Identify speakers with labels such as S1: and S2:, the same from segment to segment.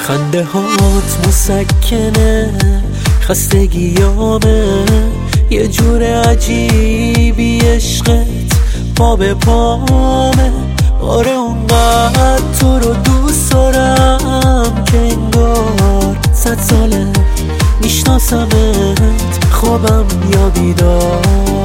S1: خنده هات مسکنه خستگیامه، یه جور عجیبی عشقت پا به پامه. آره اونقدر تو رو دوست دارم که انگار 100 ساله میشناسمت، خوابم یا بیدار.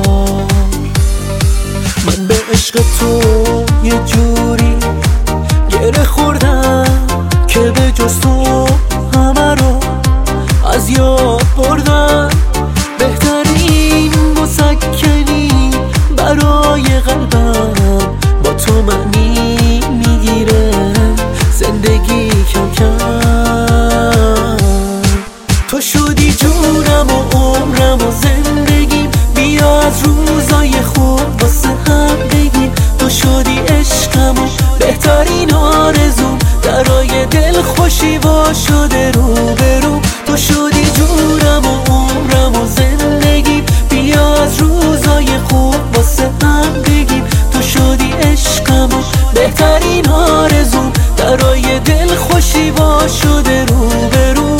S1: من به عشق تو یه جوری گره خوردم که به جز تو همه رو از یاد بردم. بهترین مسکنی برای قلبم با تو معنی میگیره زندگی کم کم. تو شدی جونم و عمرم و زندگیم، بیا از روزای خوب واسه هم بگیم. تو شدی عشقم و بهترین آرزوم، درای دل خوشی وا شده رو به رو. تو شدی جونم و عمرم و زندگیم، بیا از روزای خوب واسه هم بگیم. تو شدی عشقم و بهترین آرزوم، درای دل خوشی وا شده رو به رو.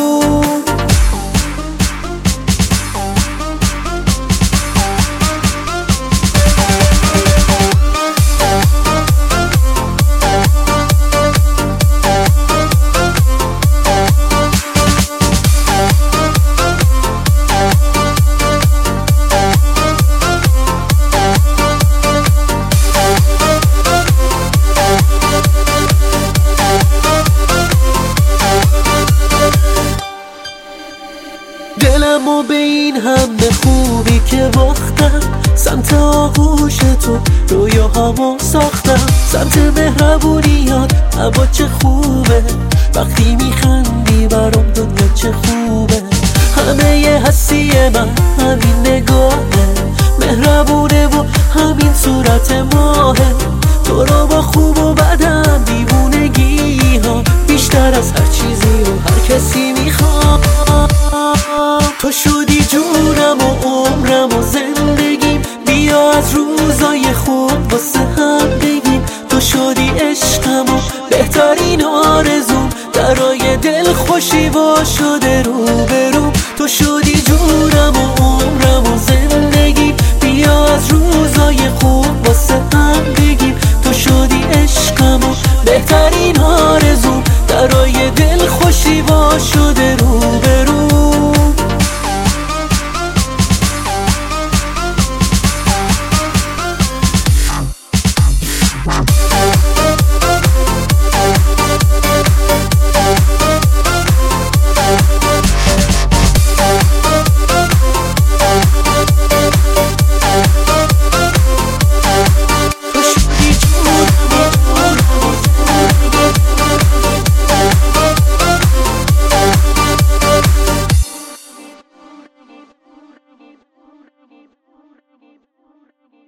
S1: دلم و به این همه خوبی که باختم، سمت آغوش تو رویاهامو ساختم. سمت مهربونیات اما چه خوبه، وقتی میخندی برام دنیا چه خوبه. همه ی هستی من همین نگاهه، مهربونه و همین صورت ماهه. تو رو با خوب و بدم دیوونگی ها بیشتر از هر چیزی و هر کسی میخوام. تو شدی جونم و عمرم و زندگیم، بیا از روزای خوب واسه هم بگیم. تو شدی عشقم و بهترین آرزوم، درای دل خوشی وا شده رو به رو. تو شدی جونم و عمرم و زندگیم، بیا از روزای خوب واسه هم بگیم. تو شدی عشقم و بهترین آرزوم، درای دل خوشی وا شده